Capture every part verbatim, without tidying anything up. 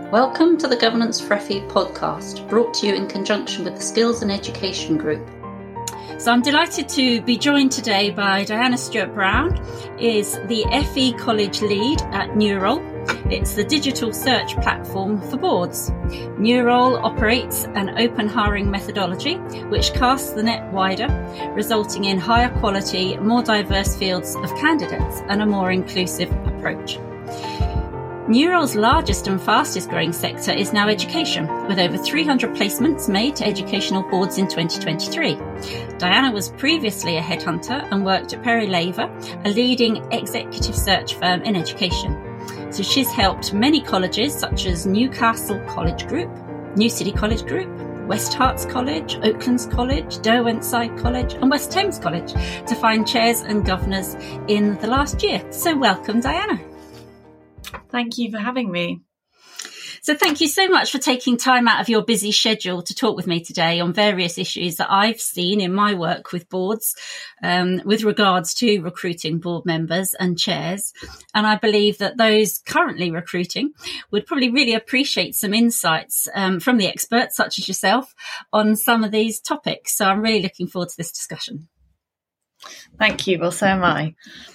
Welcome to the Governance for F E podcast, brought to you in conjunction with the Skills and Education Group. So I'm delighted to be joined today by Diana Stewart-Brown, is the F E College lead at Neurol. It's the digital search platform for boards. Neurol operates an open hiring methodology which casts the net wider, resulting in higher quality, more diverse fields of candidates and a more inclusive approach. Neurol's largest and fastest growing sector is now education, with over three hundred placements made to educational boards in twenty twenty-three. Diana was previously a headhunter and worked at Perry Laver, a leading executive search firm in education. So she's helped many colleges such as Newcastle College Group, New City College Group, West Herts College, Oaklands College, Derwentside College and West Thames College to find chairs and governors in the last year. So welcome, Diana. Thank you for having me. So thank you so much for taking time out of your busy schedule to talk with me today on various issues that I've seen in my work with boards um, with regards to recruiting board members and chairs. And I believe that those currently recruiting would probably really appreciate some insights um, from the experts such as yourself on some of these topics. So I'm really looking forward to this discussion. Thank you. Well, so am I.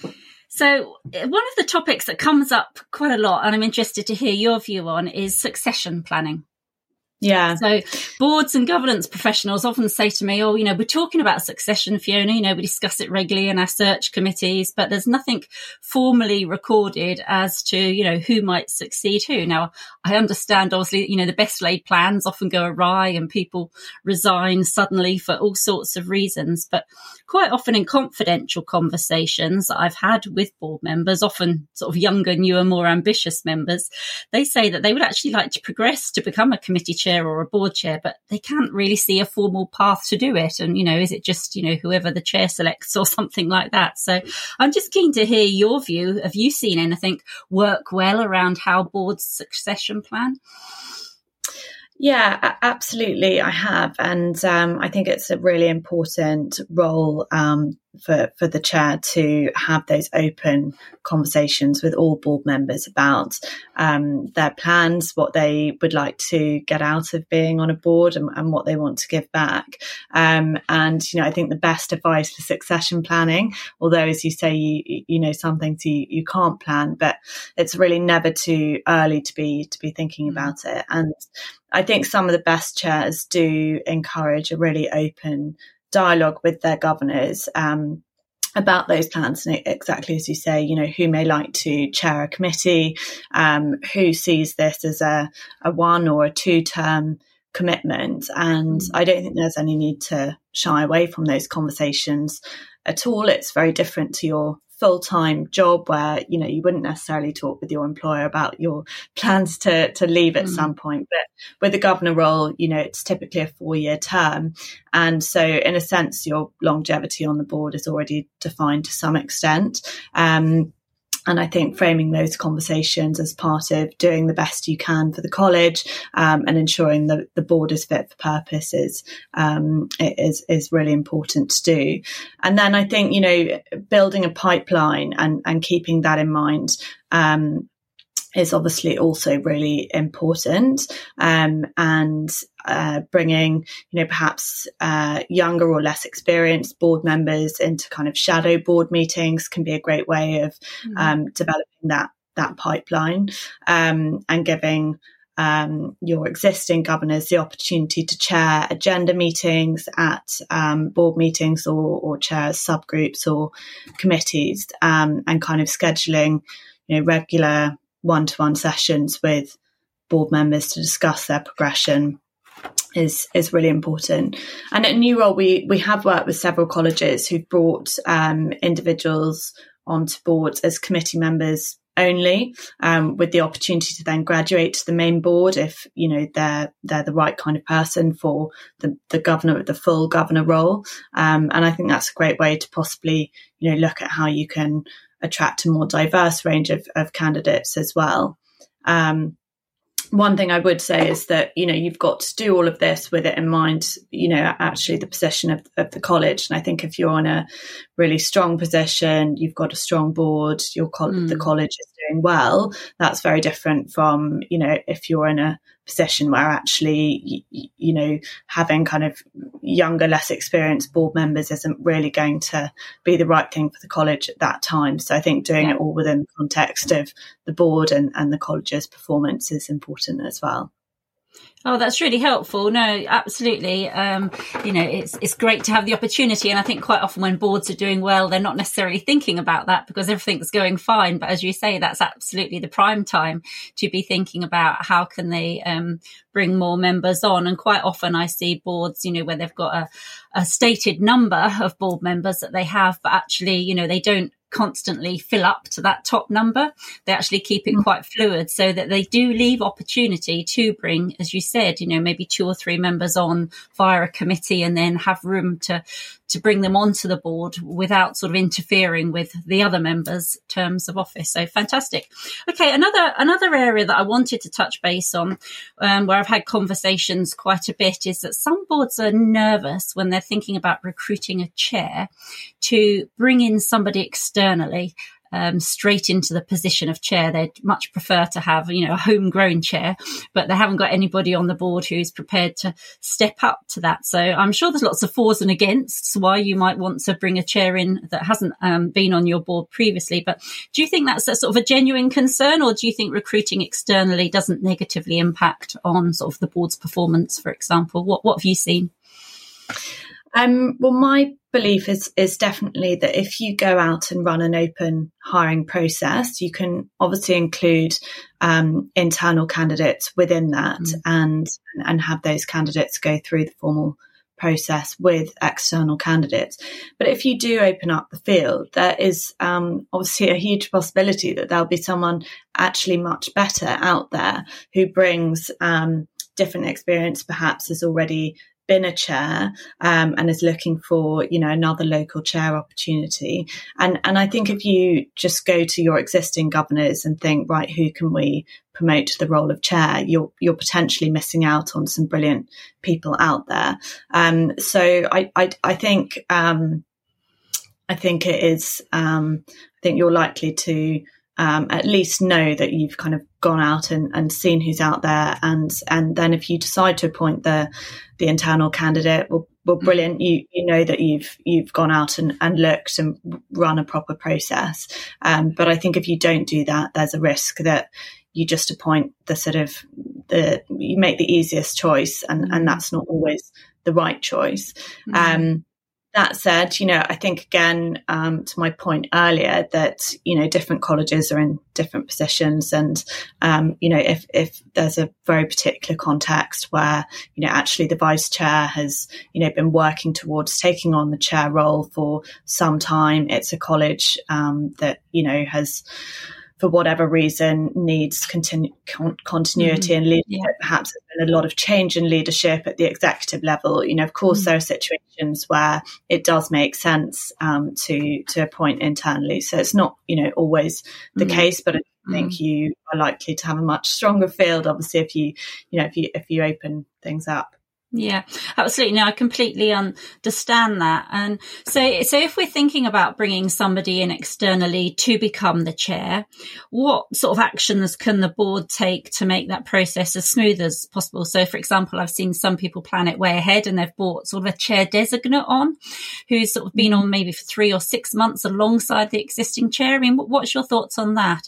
So one of the topics that comes up quite a lot, and I'm interested to hear your view on, is succession planning. Yeah. So boards and governance professionals often say to me, oh, you know, we're talking about succession, Fiona, you know, we discuss it regularly in our search committees, but there's nothing formally recorded as to, you know, who might succeed who. Now, I understand, obviously, you know, the best laid plans often go awry and people resign suddenly for all sorts of reasons. But quite often in confidential conversations that I've had with board members, often sort of younger, newer, more ambitious members, they say that they would actually like to progress to become a committee chair or a board chair, but they can't really see a formal path to do it. And, you know, is it just, you know, whoever the chair selects or something like that? So I'm just keen to hear your view. Have you seen anything work well around how boards succession plan? Yeah, absolutely. I have. And um, I think it's a really important role um, for, for the chair to have those open conversations with all board members about um, their plans, what they would like to get out of being on a board and, and what they want to give back. Um, and, you know, I think the best advice for succession planning, although, as you say, you, you know, some things you, you can't plan, but it's really never too early to be, to be thinking about it. And I think some of the best chairs do encourage a really open dialogue with their governors um, about those plans. And exactly as you say, you know, who may like to chair a committee, um, who sees this as a, a one or a two term commitment. And I don't think there's any need to shy away from those conversations at all. It's very different to your full-time job where, you know, you wouldn't necessarily talk with your employer about your plans to, to leave at mm. some point. But with the governor role, you know, it's typically a four-year term. And so in a sense, your longevity on the board is already defined to some extent. Um, And I think framing those conversations as part of doing the best you can for the college um, and ensuring that the board is fit for purpose is, um, is, is really important to do. And then I think, you know, building a pipeline and, and keeping that in mind um, is obviously also really important. Um, and uh, bringing, you know, perhaps uh, younger or less experienced board members into kind of shadow board meetings can be a great way of mm-hmm. um, developing that that pipeline um, and giving um, your existing governors the opportunity to chair agenda meetings at um, board meetings or, or chair subgroups or committees um, and kind of scheduling, you know, regular one-to-one sessions with board members to discuss their progression is is really important. And at Neurol, we we have worked with several colleges who've brought um, individuals onto boards as committee members only, um, with the opportunity to then graduate to the main board if, you know, they're they're the right kind of person for the, the governor, the full governor role. Um, and I think that's a great way to possibly, you know, look at how you can attract a more diverse range of, of candidates as well. Um, one thing I would say is that, you know, you've got to do all of this with it in mind, you know, actually the position of, of the college. And I think if you're in a really strong position, you've got a strong board, your co- mm. the college is doing well, that's very different from, you know, if you're in a position where actually, you, you know, having kind of younger, less experienced board members isn't really going to be the right thing for the college at that time. So I think doing yeah. it all within the context of the board and, and the college's performance is important as well. Oh, that's really helpful. No, absolutely. Um, you know, it's it's great to have the opportunity. And I think quite often when boards are doing well, they're not necessarily thinking about that because everything's going fine. But as you say, that's absolutely the prime time to be thinking about how can they um, bring more members on. And quite often I see boards, you know, where they've got a, a stated number of board members that they have, but actually, you know, they don't constantly fill up to that top number. They actually keep it quite fluid so that they do leave opportunity to bring, as you said, you know, maybe two or three members on via a committee and then have room to to bring them onto the board without sort of interfering with the other members' terms of office. So fantastic. Okay, another another area that I wanted to touch base on, um, where I've had conversations quite a bit, is that some boards are nervous when they're thinking about recruiting a chair to bring in somebody externally um, straight into the position of chair. They'd much prefer to have, you know, a homegrown chair, but they haven't got anybody on the board who's prepared to step up to that. So I'm sure there's lots of fors and againsts why you might want to bring a chair in that hasn't um, been on your board previously. But do you think that's a sort of a genuine concern, or do you think recruiting externally doesn't negatively impact on sort of the board's performance, for example? What, what have you seen? Um, well, my belief is is definitely that if you go out and run an open hiring process, you can obviously include um, internal candidates within that mm. and and have those candidates go through the formal process with external candidates. But if you do open up the field, there is um, obviously a huge possibility that there'll be someone actually much better out there who brings um, different experience, perhaps has already been a chair um, and is looking for, you know, another local chair opportunity. And and I think if you just go to your existing governors and think, right, who can we promote to the role of chair, you're you're potentially missing out on some brilliant people out there. Um, so I I, I think um, I think it is. Um, I think you're likely to um, at least know that you've kind of gone out and, and seen who's out there, and and then if you decide to appoint the the internal candidate, well, well brilliant, you you know that you've you've gone out and, and looked and run a proper process. Um, but I think if you don't do that, there's a risk that you just appoint the sort of the you make the easiest choice, and, and that's not always the right choice. Mm-hmm. Um, That said, you know, I think, again, um, to my point earlier, that, you know, different colleges are in different positions. And, um, you know, if, if there's a very particular context where, you know, actually the vice chair has, you know, been working towards taking on the chair role for some time, it's a college um, that, you know, has, for whatever reason, needs continu- con- continuity mm, and leadership. Yeah. Perhaps there's been a lot of change in leadership at the executive level. You know, of course, mm. there are situations where it does make sense um, to to appoint internally. So it's not, you know, always the mm. case, but I think mm. you are likely to have a much stronger field, obviously, if you, you know, if you if you open things up. Yeah, absolutely. No, I completely understand that. And so, so if we're thinking about bringing somebody in externally to become the chair, what sort of actions can the board take to make that process as smooth as possible? So, for example, I've seen some people plan it way ahead and they've brought sort of a chair designate on who's sort of been on maybe for three or six months alongside the existing chair. I mean, what's your thoughts on that?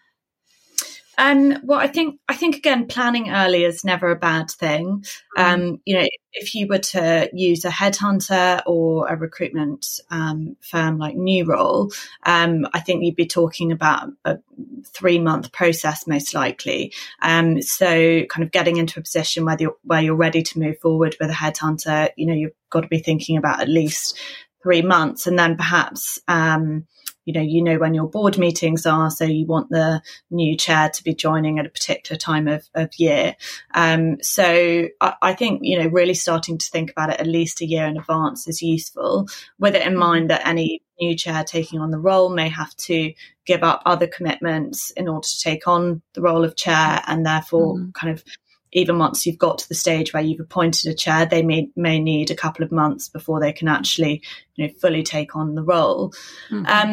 Um, well, I think, I think again, planning early is never a bad thing. Um, you know, if you were to use a headhunter or a recruitment um, firm like Newroll, um, I think you'd be talking about a three month process most likely. Um, so kind of getting into a position where you're, where you're ready to move forward with a headhunter, you know, you've got to be thinking about at least three months and then perhaps, um, you know, you know when your board meetings are, so you want the new chair to be joining at a particular time of, of year. Um, so I, I think, you know, really starting to think about it at least a year in advance is useful, with it in mind that any new chair taking on the role may have to give up other commitments in order to take on the role of chair, and therefore mm-hmm. kind of even once you've got to the stage where you've appointed a chair, they may may need a couple of months before they can actually, you know, fully take on the role. Mm-hmm. Um,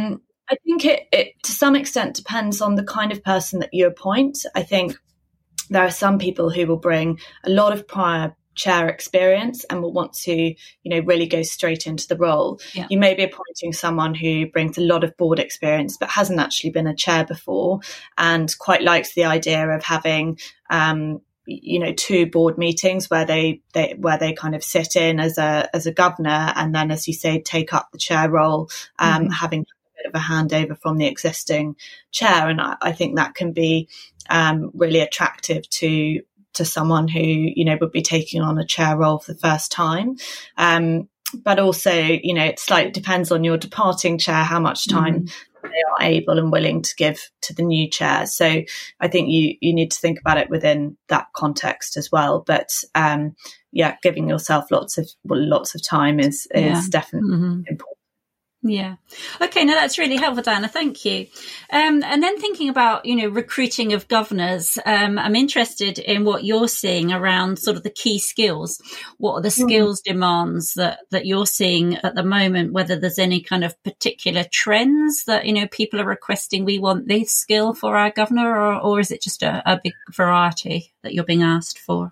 I think it, it to some extent depends on the kind of person that you appoint. I think there are some people who will bring a lot of prior chair experience and will want to, you know, really go straight into the role. Yeah. You may be appointing someone who brings a lot of board experience but hasn't actually been a chair before and quite likes the idea of having, um, you know, two board meetings where they, they where they kind of sit in as a as a governor and then, as you say, take up the chair role, um, mm-hmm. having a bit of a handover from the existing chair. And I, I think that can be um, really attractive to to someone who, you know, would be taking on a chair role for the first time. Um, but also, you know, it slightly depends on your departing chair, how much time mm-hmm. they are able and willing to give to the new chair. So I think you, you need to think about it within that context as well. But um, yeah, giving yourself lots of, well, lots of time is, is yeah. definitely mm-hmm. important. Yeah. Okay. No, that's really helpful, Diana. Thank you. Um, and then thinking about, you know, recruiting of governors, um, I'm interested in what you're seeing around sort of the key skills. What are the mm. skills demands that, that you're seeing at the moment, whether there's any kind of particular trends that, you know, people are requesting, we want this skill for our governor, or, or is it just a, a big variety that you're being asked for?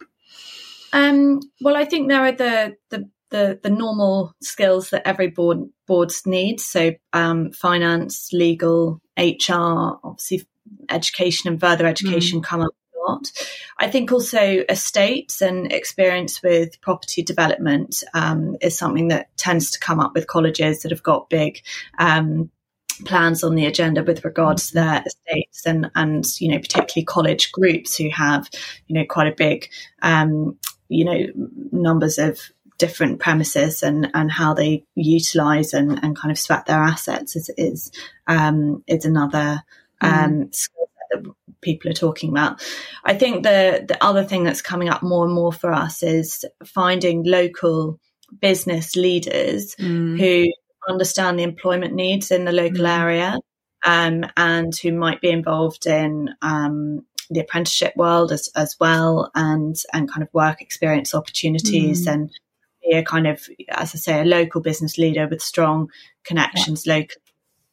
Um, well, I think there are the, the, The, the normal skills that every board boards needs. So um, finance, legal, H R, obviously education and further education mm. come up a lot. I think also estates and experience with property development um, is something that tends to come up with colleges that have got big um, plans on the agenda with regards to their estates and, and, you know, particularly college groups who have, you know, quite a big, um, you know, numbers of different premises and, and how they utilise and, and kind of sweat their assets is is, um, is another um, mm. skill set that people are talking about. I think the the other thing that's coming up more and more for us is finding local business leaders mm. who understand the employment needs in the local mm. area um, and who might be involved in um, the apprenticeship world as, as well and, and kind of work experience opportunities mm. and be a kind of, as I say, a local business leader with strong connections yeah. locally.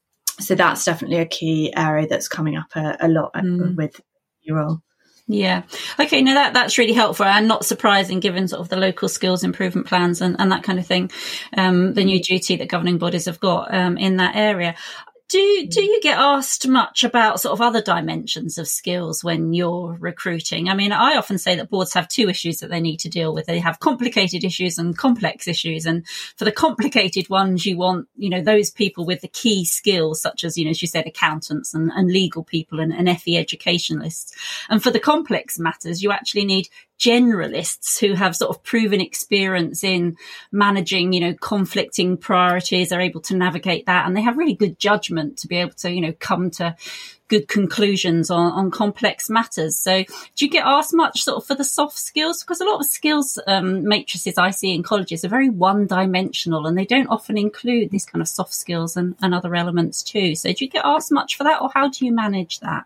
So that's definitely a key area that's coming up a, a lot mm. with your role. Yeah. Okay. No, that, that's really helpful and not surprising given sort of the local skills improvement plans and, and that kind of thing, um, the new duty that governing bodies have got um, in that area. Do do you get asked much about sort of other dimensions of skills when you're recruiting? I mean, I often say that boards have two issues that they need to deal with. They have complicated issues and complex issues. And for the complicated ones, you want, you know, those people with the key skills, such as, you know, as you said, accountants and, and legal people and, and F E educationalists. And for the complex matters, you actually need generalists who have sort of proven experience in managing, you know, conflicting priorities, are able to navigate that, and they have really good judgment to be able to, you know, come to good conclusions on, on complex matters. So do you get asked much sort of for the soft skills? Because a lot of skills um, matrices I see in colleges are very one-dimensional and they don't often include these kind of soft skills and, and other elements too. So do you get asked much for that, or how do you manage that?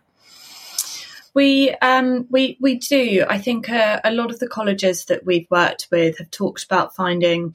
We um, we we do. I think uh, a lot of the colleges that we've worked with have talked about finding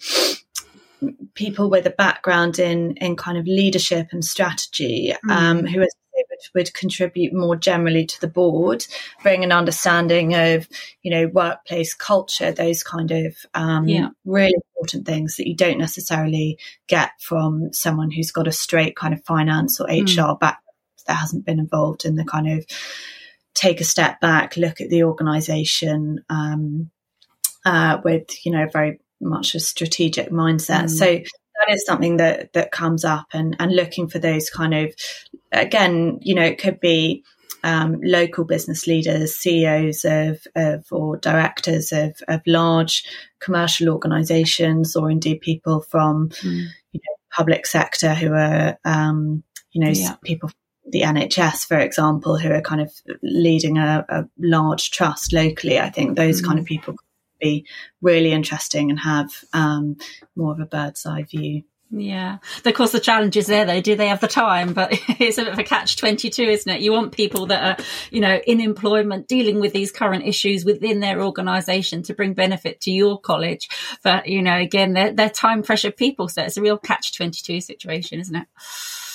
people with a background in in kind of leadership and strategy, mm. um, who would, would contribute more generally to the board, bring an understanding of, you know, workplace culture, those kind of um, yeah. really important things that you don't necessarily get from someone who's got a straight kind of finance or H R mm. background that hasn't been involved in the kind of take a step back, look at the organisation um, uh, with, you know, very much a strategic mindset. Mm. So that is something that that comes up, and, and looking for those kind of, again, you know, it could be um, local business leaders, C E Os of, of or directors of, of large commercial organisations, or indeed people from, mm. you know, public sector who are, um, you know, yeah. people the N H S, for example, who are kind of leading a, a large trust locally. I think those mm. kind of people could be really interesting and have um, more of a bird's eye view. Yeah. Of course, the challenge is there, though. Do they have the time? But it's a bit of a catch twenty-two, isn't it? You want people that are, you know, in employment, dealing with these current issues within their organisation to bring benefit to your college. But, you know, again, they're, they're time pressure people. So it's a real catch twenty-two situation, isn't it?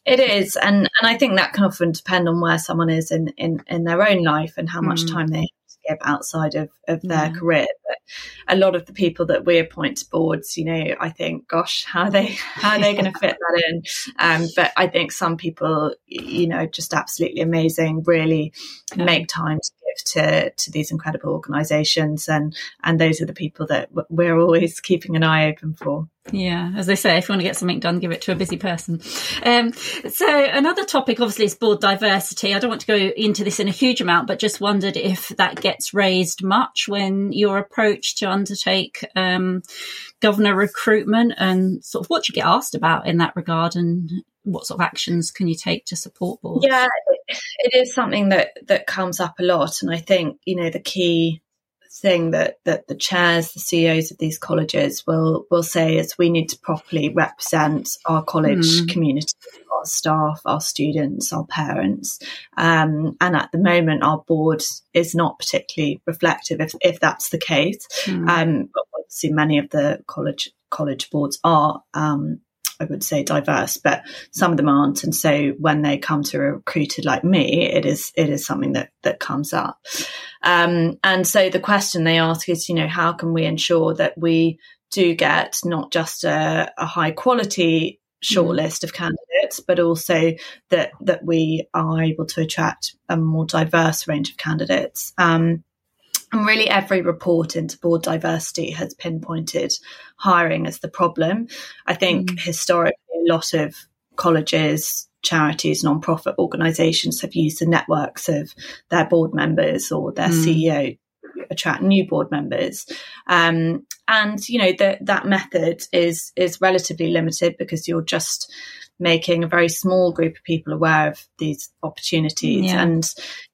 It is, and and I think that can often depend on where someone is in, in, in their own life and how much Mm. time they have to give outside of, of their Yeah. career. But a lot of the people that we appoint to boards, you know, I think, gosh, how are they how are they going to fit that in? Um, but I think some people, you know, just absolutely amazing, really Yeah. make time to give to to these incredible organisations, and and those are the people that we're always keeping an eye open for. Yeah, as they say, if you want to get something done, give it to a busy person. Um, so another topic, obviously, is board diversity. I don't want to go into this in a huge amount, but just wondered if that gets raised much when you're approached to undertake um, governor recruitment, and sort of what you get asked about in that regard, and what sort of actions can you take to support boards? Yeah, it is something that that comes up a lot, and I think, you know, the key thing that that the chairs, the C E Os of these colleges will will say is we need to properly represent our college Mm. community, our staff, our students, our parents, um, and at the moment our board is not particularly reflective if if that's the case. Mm. Um, but obviously many of the college college boards are. Um, I would say diverse, but some of them aren't. And so when they come to a recruiter like me, it is it is something that that comes up. Um, and so the question they ask is, you know, how can we ensure that we do get not just a, a high quality shortlist mm. of candidates, but also that that we are able to attract a more diverse range of candidates. Um, And really every report into board diversity has pinpointed hiring as the problem. I think mm. historically a lot of colleges, charities, non-profit organisations have used the networks of their board members or their mm. C E O to attract new board members. Um, and, you know, the, that method is is relatively limited because you're just making a very small group of people aware of these opportunities. Yeah. And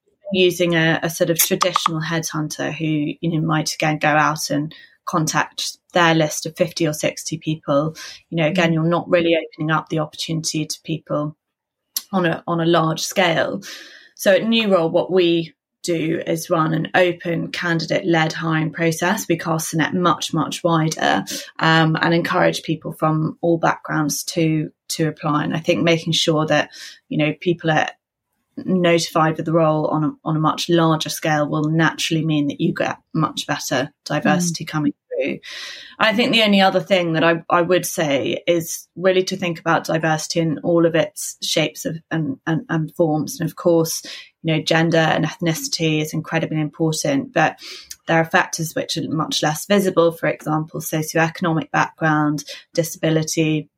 using a, a sort of traditional headhunter who, you know, might again go out and contact their list of fifty or sixty people. You know, again, you're not really opening up the opportunity to people on a on a large scale. So at New Role, what we do is run an open candidate-led hiring process. We cast the net much, much wider um, and encourage people from all backgrounds to to apply. And I think making sure that, you know, people are notified with the role on a, on a much larger scale will naturally mean that you get much better diversity mm. coming through. I think the only other thing that I, I would say is really to think about diversity in all of its shapes of, and, and, and forms. And of course, you know, gender and ethnicity is incredibly important, but there are factors which are much less visible, for example, socioeconomic background, disability,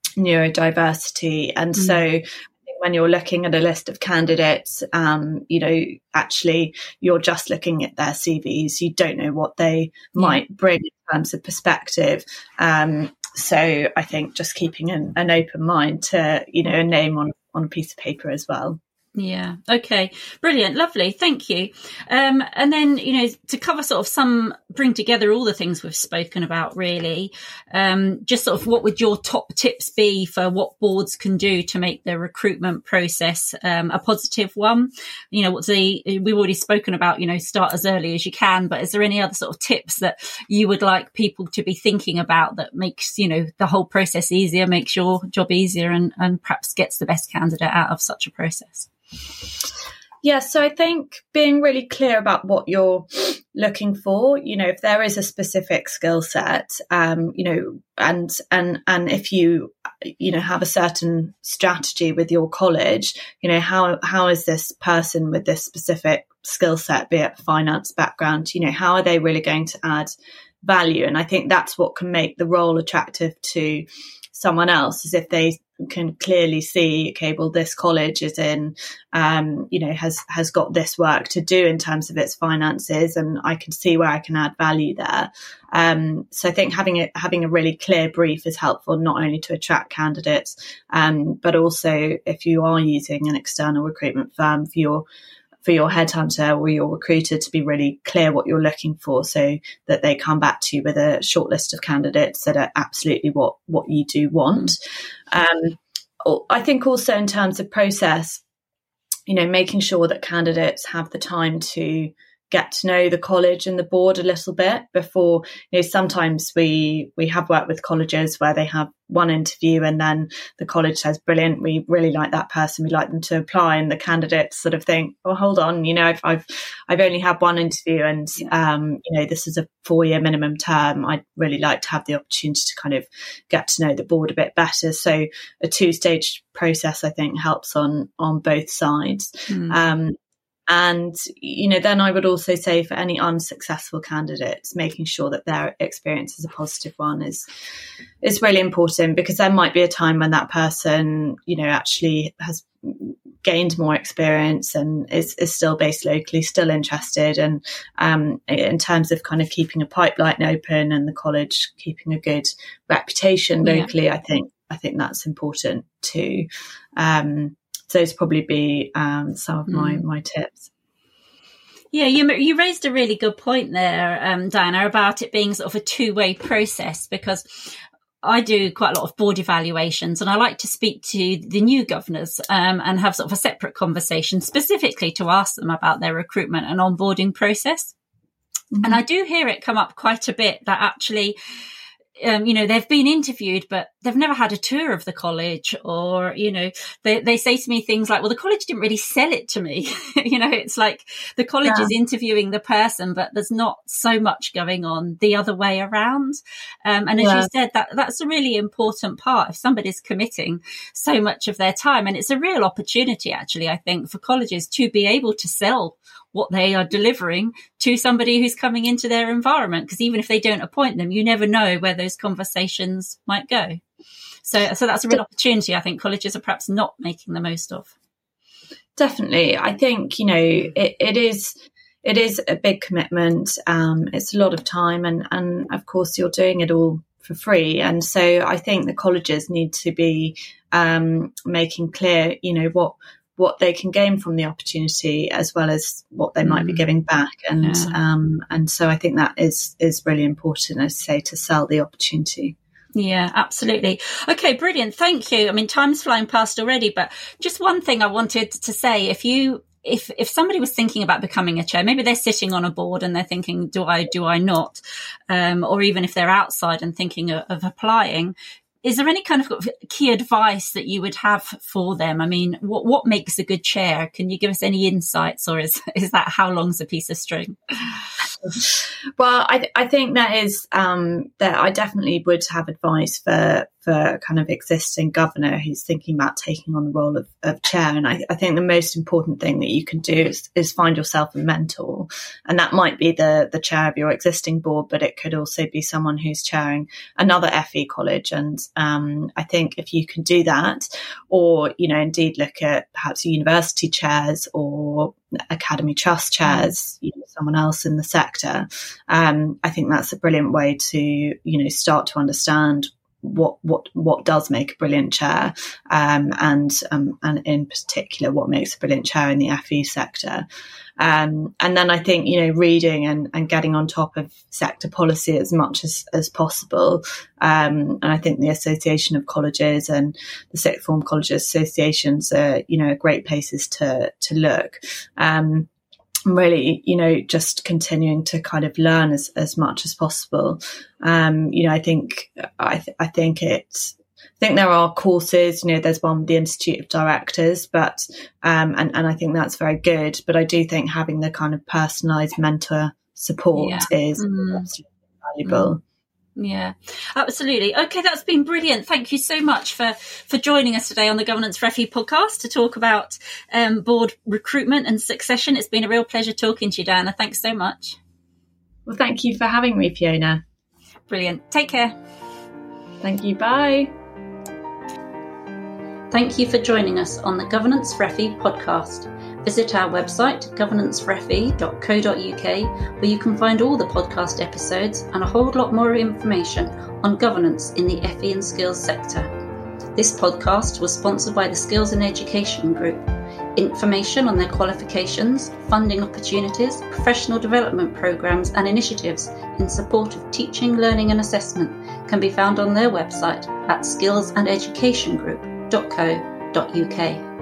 neurodiversity. And mm. so when you're looking at a list of candidates, um, you know, actually you're just looking at their C Vs. You don't know what they yeah. might bring in terms of perspective. Um, so I think just keeping an, an open mind to, you know, a name on, on a piece of paper as well. Yeah. Okay. Brilliant. Lovely. Thank you. Um, and then, you know, to cover sort of some, bring together all the things we've spoken about really, um, just sort of what would your top tips be for what boards can do to make the recruitment process, um, a positive one? You know, what's the, we've already spoken about, you know, start as early as you can, but is there any other sort of tips that you would like people to be thinking about that makes, you know, the whole process easier, makes your job easier and, and perhaps gets the best candidate out of such a process? Yeah, so I think being really clear about what you're looking for, you know, if there is a specific skill set, um, you know, and and and if you, you know, have a certain strategy with your college, you know, how how is this person with this specific skill set, be it finance background, you know, how are they really going to add value? And I think that's what can make the role attractive to someone else, is if they can clearly see, okay, well, this college is in, um, you know, has has got this work to do in terms of its finances, and I can see where I can add value there. Um, so I think having a having a really clear brief is helpful, not only to attract candidates, um, but also if you are using an external recruitment firm for your for your headhunter or your recruiter, to be really clear what you're looking for, so that they come back to you with a short list of candidates that are absolutely what, what you do want. Um, I think also in terms of process, you know, making sure that candidates have the time to get to know the college and the board a little bit before, you know, sometimes we we have worked with colleges where they have one interview and then the college says, brilliant, we really like that person, we'd like them to apply, and the candidates sort of think, oh, hold on, you know, I've I've, I've only had one interview and um, you know, this is a four-year minimum term. I'd really like to have the opportunity to kind of get to know the board a bit better. So a two-stage process, I think, helps on on both sides. Mm. Um, And, you know, then I would also say for any unsuccessful candidates, making sure that their experience is a positive one is is really important, because there might be a time when that person, you know, actually has gained more experience and is, is still based locally, still interested. And um, in terms of kind of keeping a pipeline open and the college keeping a good reputation locally, yeah. I think I think that's important too. Um, So those probably be um, some of my, mm. my tips. Yeah, you you raised a really good point there, um, Diana, about it being sort of a two-way process, because I do quite a lot of board evaluations and I like to speak to the new governors um, and have sort of a separate conversation specifically to ask them about their recruitment and onboarding process. Mm-hmm. And I do hear it come up quite a bit that actually, Um, you know, they've been interviewed, but they've never had a tour of the college, or, you know, they, they say to me things like, well, the college didn't really sell it to me. You know, it's like the college yeah. is interviewing the person, but there's not so much going on the other way around. Um, and as yeah. you said, that that's a really important part. If somebody's committing so much of their time, and it's a real opportunity, actually, I think, for colleges to be able to sell what they are delivering to somebody who's coming into their environment, because even if they don't appoint them, you never know where those conversations might go. So, so that's a real opportunity I think colleges are perhaps not making the most of. Definitely. I think, you know, it, it is it is a big commitment. Um, it's a lot of time, and, and of course you're doing it all for free. And so I think the colleges need to be um, making clear, you know, what what they can gain from the opportunity, as well as what they might mm. be giving back. And yeah. um, and so I think that is is really important, as I say, to sell the opportunity. Yeah, absolutely. Okay, brilliant. Thank you. I mean, time's flying past already, but just one thing I wanted to say, if you if if somebody was thinking about becoming a chair, maybe they're sitting on a board and they're thinking, do I, do I not? Um, or even if they're outside and thinking of, of applying, is there any kind of key advice that you would have for them? I mean, what what makes a good chair? Can you give us any insights, or is is that how long's a piece of string? Well, I I think that is um, that I definitely would have advice for for kind of existing governor who's thinking about taking on the role of, of chair. And I, I think the most important thing that you can do is, is find yourself a mentor, and that might be the the chair of your existing board, but it could also be someone who's chairing another F E college. And um, I think if you can do that, or you know, indeed look at perhaps university chairs or academy trust chairs, you know, someone else in the sector, um, I think that's a brilliant way to, you know, start to understand what what what does make a brilliant chair, um, and um, and in particular what makes a brilliant chair in the F E sector. Um, and then I think, you know, reading and, and getting on top of sector policy as much as, as possible. Um, and I think the Association of Colleges and the Sixth Form Colleges Associations are, you know, great places to, to look. Um, really, you know, just continuing to kind of learn as, as much as possible. Um, you know, I think, I, th- I think it's, I think there are courses, you know, there's one with the Institute of Directors, but, um, and, and I think that's very good. But I do think having the kind of personalised mentor support yeah. is mm. absolutely valuable. Mm. Yeah, absolutely. Okay, that's been brilliant. Thank you so much for, for joining us today on the Governance for F E podcast to talk about um, board recruitment and succession. It's been a real pleasure talking to you, Diana. Thanks so much. Well, thank you for having me, Fiona. Brilliant. Take care. Thank you. Bye. Thank you for joining us on the Governance for F E podcast. Visit our website, governance for f e dot co dot u k, where you can find all the podcast episodes and a whole lot more information on governance in the F E and skills sector. This podcast was sponsored by the Skills and Education Group. Information on their qualifications, funding opportunities, professional development programs and initiatives in support of teaching, learning and assessment can be found on their website at skills and education group dot co dot u k.